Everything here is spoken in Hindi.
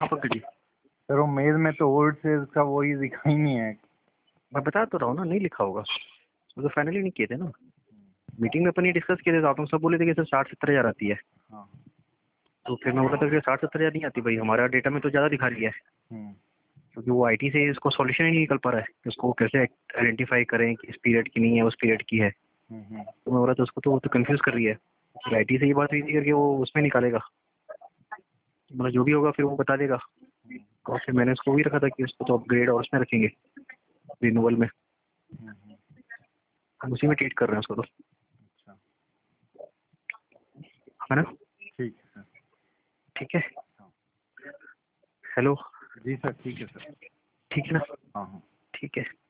हाँ पंकज जी। सर वो मेल में तो ओल्ड सेल्स का वही दिखा ही नहीं है। मैं बता तो रहा हूँ ना, नहीं लिखा होगा, वो तो फाइनली नहीं किए थे ना। मीटिंग में अपन ये डिस्कस किए थे तो आप लोग सब बोले थे कि सर 60-70 हज़ार आती है। हाँ। तो फिर मैं बोला था कि 60-70 हज़ार नहीं आती भाई, हमारा डेटा में तो ज़्यादा दिखा रही है, क्योंकि वो आईटी से इसको सॉल्यूशन ही नहीं निकल पा रहा है कि उसको कैसे आइडेंटिफाई करें कि इस पीरियड की नहीं है, उस पीरियड की है। तो मैं बोला था उसको, तो वो तो कंफ्यूज कर रही है। फिर आईटी से ये बात हुई थी करके वो उसमें निकालेगा, मतलब जो भी होगा फिर वो बता देगा। और फिर मैंने उसको भी रखा था कि उसको तो अपग्रेड और उसमें रखेंगे, रिन्यूअल में। हम उसी में ट्रीट कर रहे हैं उसको तो, अच्छा है ना। ठीक है सर। ठीक है। हेलो। जी सर ठीक है सर। ठीक है ना। हाँ हाँ ठीक है।